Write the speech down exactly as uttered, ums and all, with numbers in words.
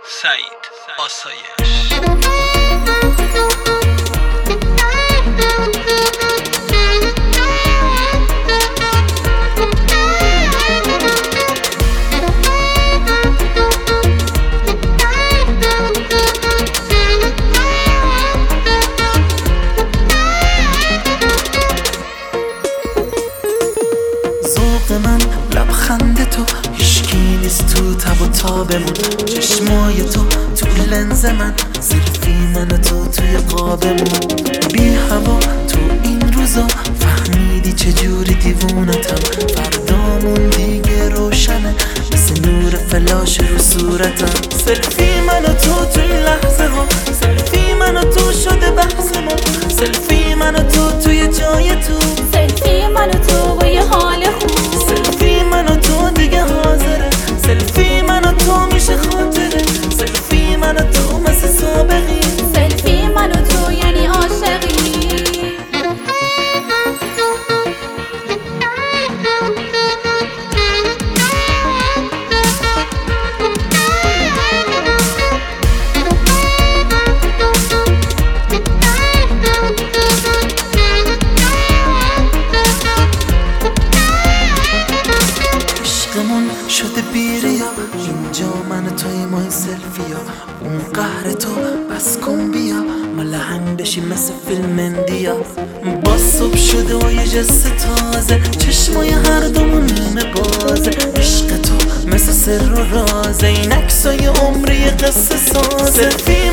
سعید آسایش. من لبخند تو هیشکی نیست تو تب و تابمون، چشمای تو تو لنز من، سلفی من و تو توی قابمون. بی هوا تو این روزا فهمیدی چجوری دیوونتم، فردامون دیگه روشنه مثل نور فلاش رو صورتم. سلفی من و تو توی لحظه ها، سلفی من و تو شده بحث ما، سلفی من و تو توی جای تو، سلفی من و تو با یه حال خوب، سلفی من و تو دیگه حاضره، سلفی من و تو میشه خاطره، سلفی من و تو مثل سابقی، سلفی من و تو یعنی عاشقی. شده بیریا اینجا من و توی مای سلفیا، اون قهر تو بس کن بیا ما لحن بشیم مثل فیلم اندیا. با صبح شده و یه جست تازه، چشمای هر دومون نیمه بازه، عشق تو مثل سر و رازه، این عکسای عمری قصه سازه. سلفی